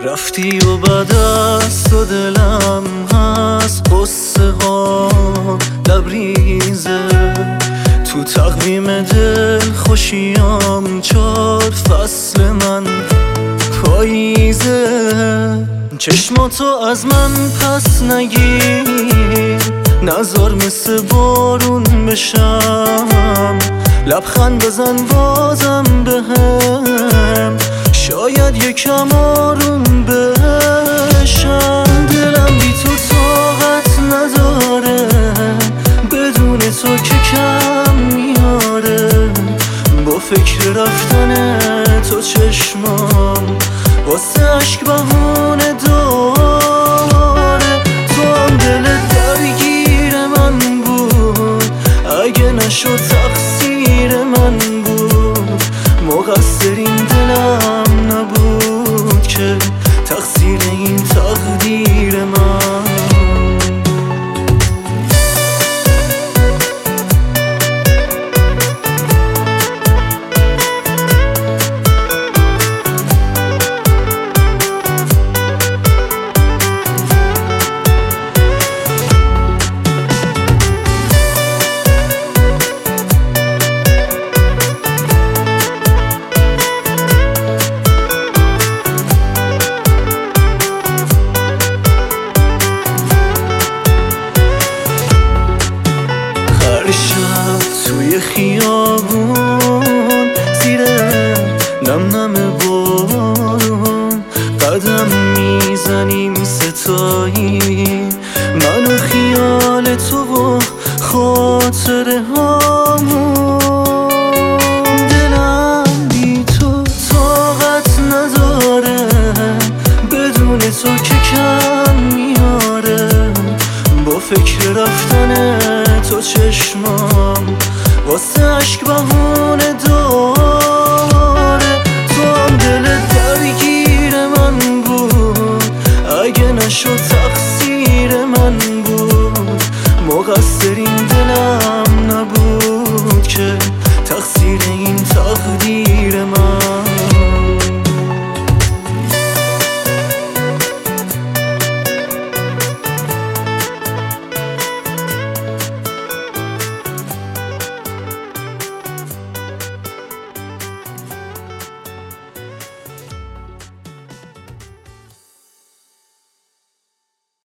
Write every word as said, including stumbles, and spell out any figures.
رفتی و بعد از تو دلم هست قصه ها لبریزه، تو تقویم دل خوشیام چار فصل من پاییزه. چشماتو از من پس نگیر، نزار مثل بارون بشم، لبخند بزن بازم بهم، شاید یکم آروم بشم. دلم بی تو طاقت نداره، بدون تو که کم میاره، با فکر رفتن تو چشمام واسه عشق بهونه داره. تو هم دل درگیر من بود، اگه نشد تقصیر من بود، مقصر این دلم نبود که تقصیر این تقدیر من. توی خیابون زیر نم نم